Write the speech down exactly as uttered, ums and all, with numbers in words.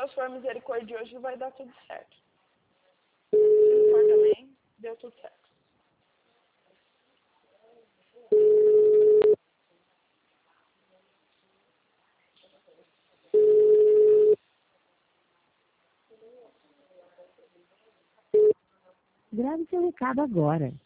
Deus for misericordioso, vai dar tudo certo. Se não for também, deu tudo certo. Grave seu recado agora.